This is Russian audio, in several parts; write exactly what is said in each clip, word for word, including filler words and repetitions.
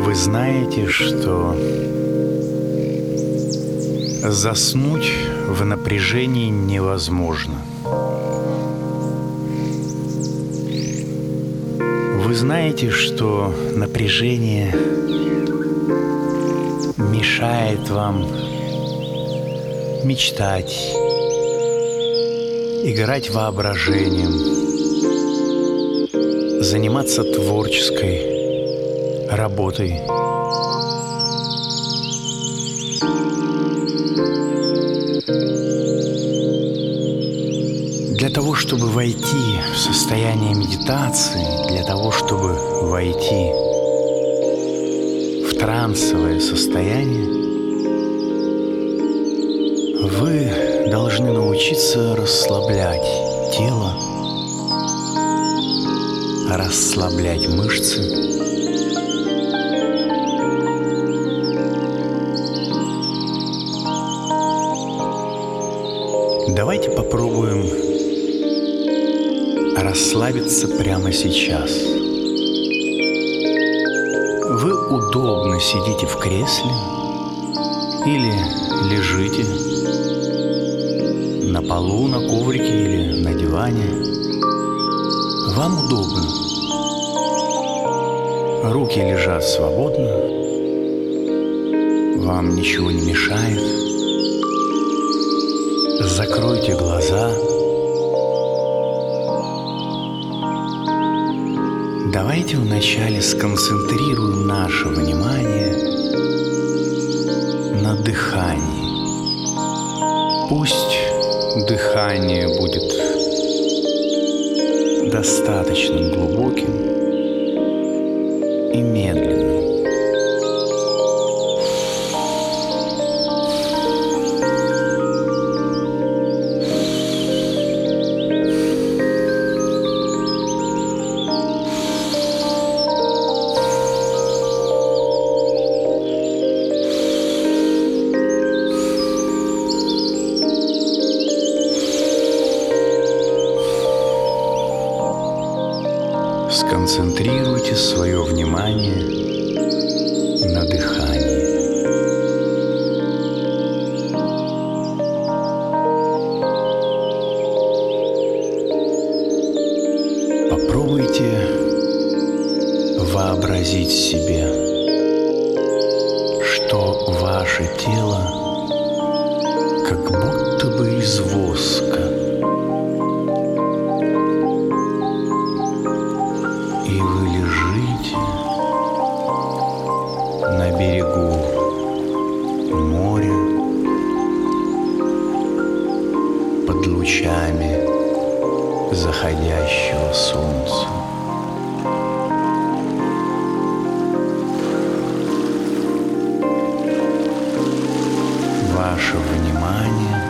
Вы знаете, что заснуть в напряжении невозможно. Вы знаете, что напряжение мешает вам мечтать, играть воображением, заниматься творческой работой. Для того, чтобы войти в состояние медитации, для того, чтобы войти в трансовое состояние, вы должны научиться расслаблять тело, расслаблять мышцы. Давайте попробуем расслабиться прямо сейчас. Вы удобно сидите в кресле или лежите на полу, на коврике или на диване. Вам удобно. Руки лежат свободно. Вам ничего не мешает. Закройте глаза. Давайте вначале сконцентрируем наше внимание на дыхании. Пусть дыхание будет достаточно глубоким и медленным. Сконцентрируйте свое внимание на дыхании. Попробуйте вообразить себе, что ваше тело как будто бы из воска. И вы лежите на берегу моря под лучами заходящего солнца. Ваше внимание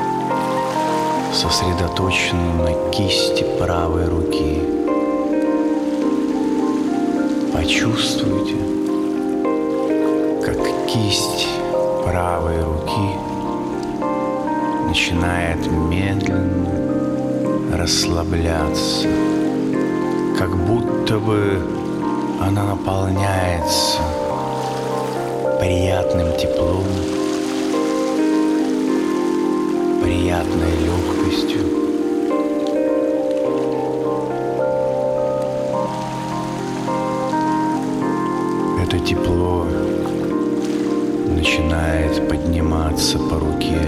сосредоточено на кисти правой руки. Почувствуйте, как кисть правой руки начинает медленно расслабляться, как будто бы она наполняется приятным теплом, приятной легкостью. Это тепло начинает подниматься по руке,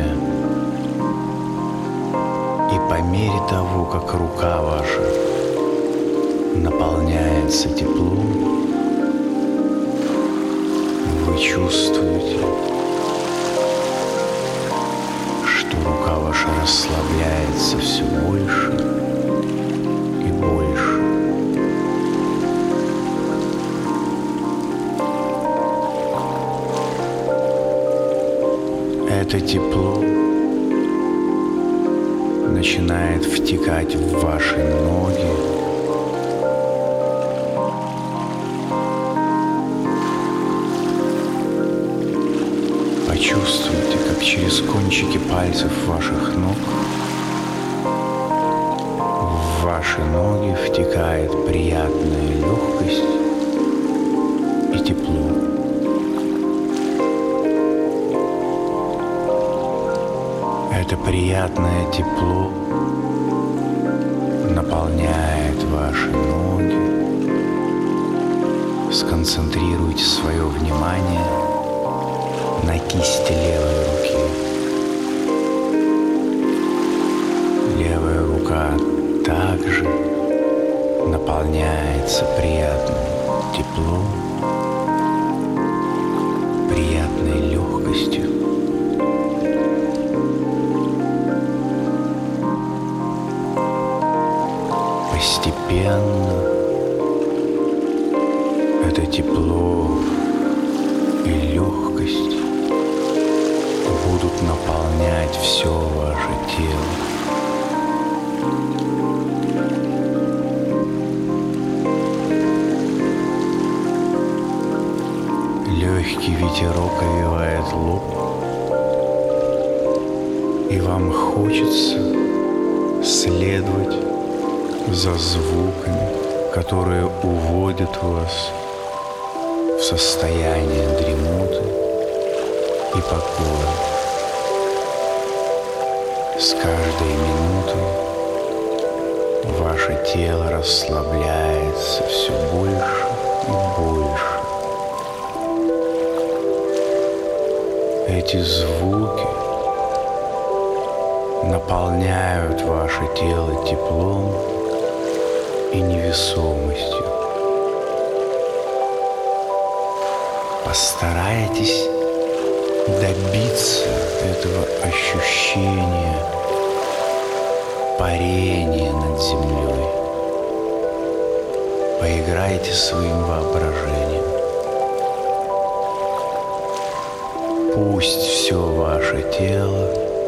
и по мере того, как рука ваша наполняется теплом, вы чувствуете, что рука ваша расслабляется все больше и больше. Это тепло начинает втекать в ваши ноги, почувствуйте, как через кончики пальцев ваших ног в ваши ноги втекает приятная легкость и теплу. Это приятное тепло наполняет ваши ноги. Сконцентрируйте свое внимание на кисти левой руки. Левая рука также наполняется приятным теплом, приятной легкостью. Постепенно это тепло и легкость будут наполнять все ваше тело. Легкий ветерок овивает лоб, и вам хочется следовать за звуками, которые уводят вас в состояние дремоты и покоя. С каждой минутой ваше тело расслабляется все больше и больше. Эти звуки наполняют ваше тело теплом и невесомостью. Постарайтесь добиться этого ощущения парения над землей. Поиграйте своим воображением. Пусть все ваше тело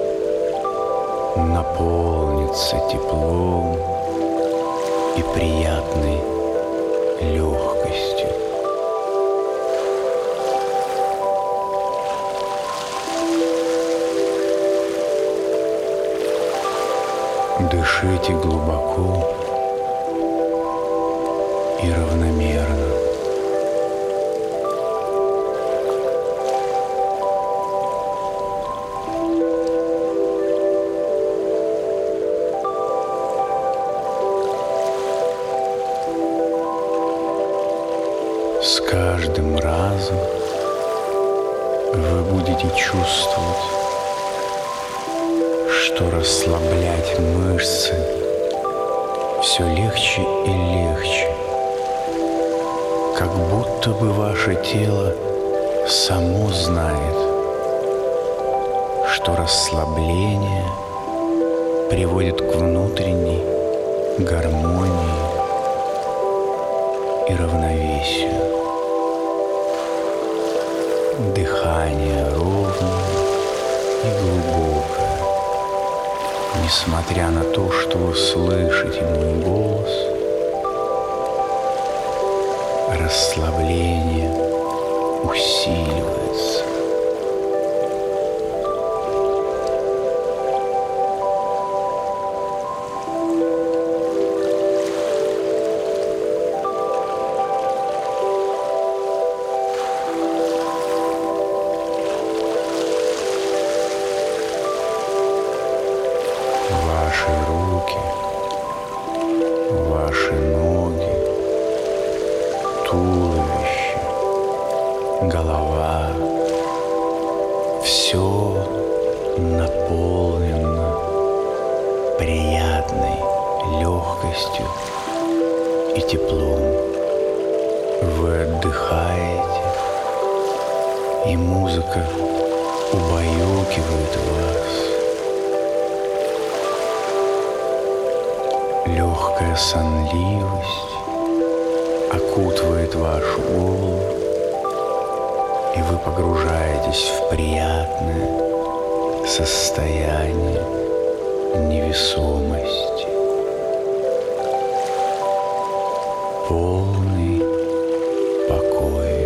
наполнится теплом и приятной легкостью. Дышите глубоко и равномерно. С каждым разом вы будете чувствовать, что расслаблять мышцы все легче и легче, как будто бы ваше тело само знает, что расслабление приводит к внутренней гармонии и равновесию. Дыхание ровное и глубокое. Несмотря на то, что вы слышите мой голос, расслабление усиливается. Ваши руки, ваши ноги, туловище, голова — все наполнено приятной легкостью и теплом. Вы отдыхаете, и музыка убаюкивает вас. Легкая сонливость окутывает вашу голову, и вы погружаетесь в приятное состояние невесомости. Полный покой.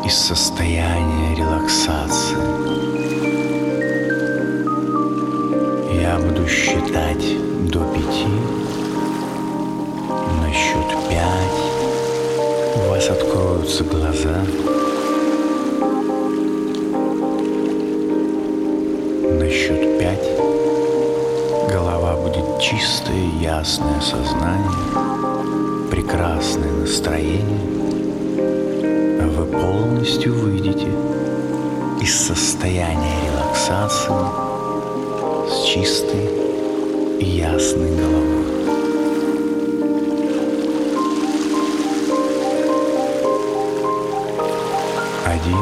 из состояния релаксации. Я буду считать до пяти. На счет пять у вас откроются глаза. На счет пять голова будет чистое, ясное сознание, прекрасное настроение, а вы полностью выйдете из состояния релаксации с чистой и ясной головой. Один,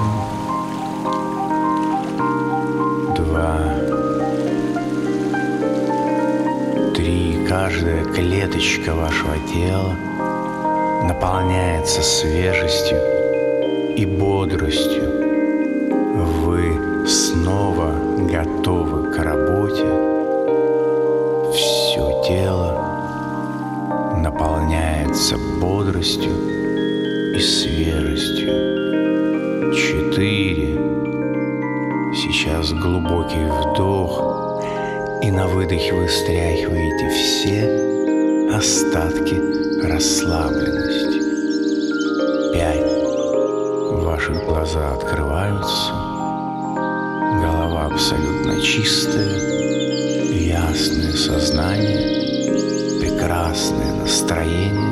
два, три. Каждая клеточка вашего тела наполняется свежестью и бодростью. Вы снова готовы к работе. Все тело наполняется бодростью и свежестью. Четыре. Сейчас глубокий вдох, и на выдохе вы стряхиваете все остатки расслабленности. Пять. Ваши глаза открываются, голова абсолютно чистая, ясное сознание, прекрасное настроение.